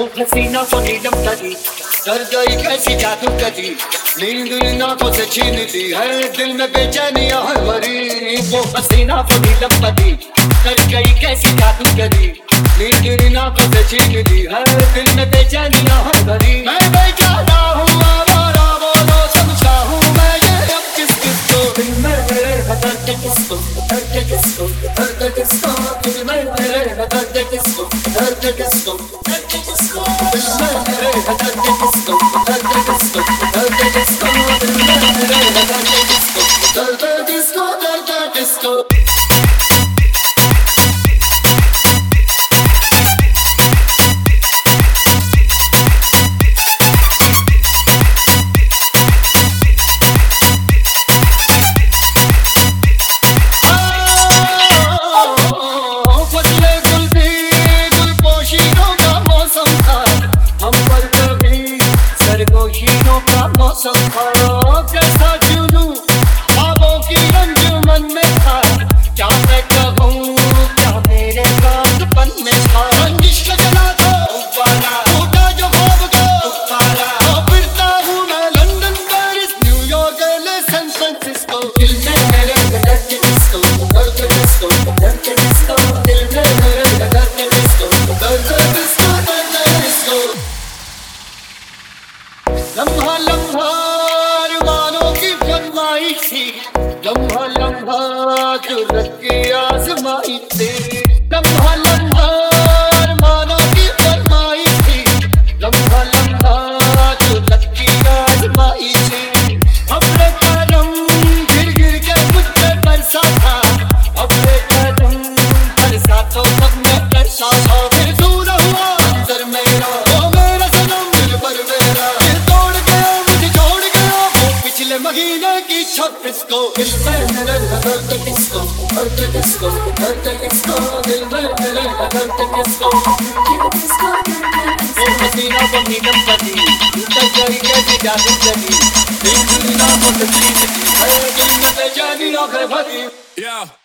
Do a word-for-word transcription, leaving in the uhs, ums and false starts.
वो हसीना को नीलम करी डर गई कैसी जादू करी नींद इन आंखों से छीन दी है दिल में बेचैनियां है भरी वो हसीना को नीलम करी डर गई कैसी जादू करी नींद इन आंखों से छीन दी है दिल में बेचैनियां है भरी मैं बेचारा हूँ आवारा बोलो समझा हूँ मैं ये अब किस किसको दिल में मेरे दर्द किसको दर्द किसको दर्द किसको दिल में मेरे दर्द किसको दर्द किसको दर्द किसको दिल में मेरे दर्द किसको दर्द किसको दर्द किसको दिल में मेरे दर्द किसको दर्द किसको दर्द किसको खुशियों का मौसम था कैसा जुनू ख्वाबों की अंजुमन में था क्या मैं कहूँ क्या मेरे रातपन में था रंजिश का जला था उबाला टूटा जो ख्वाब का उबाला और फिरता हूँ मैं London Paris New York LA San Francisco दिल में मेरे दर्द किसको दर्द किसको दर्द किसको दिल में मेरे दर्द किसको दर्द किसको दर्द किसको लम्हा लम्हा अरमानों की फरमाइश थी लम्हा लम्हा जुर्रत की आजमाइश थी लम्हा लम्हा अरमानों की फरमाइश थी लम्हा लम्हा जुर्रत की आजमाइश थी अपने कदम गिर गिर के मुझ पे बरसा था अपने कदम बरसा तो तब मैं बरसा था फिर दूर हुआ अंदर मेरा ओ मेरा सनम दिल पर मेरा महीने की छब्बीस को दिल में मेरे दर्द किसको दर्द किसको दर्द किसको दिल में मेरे दर्द किसको वो हसीना को नीलम करी डर गई कैसी जादू करी दिल दुनिया को तकलीफ दी है दिल में बेचैनी आंखें भरी।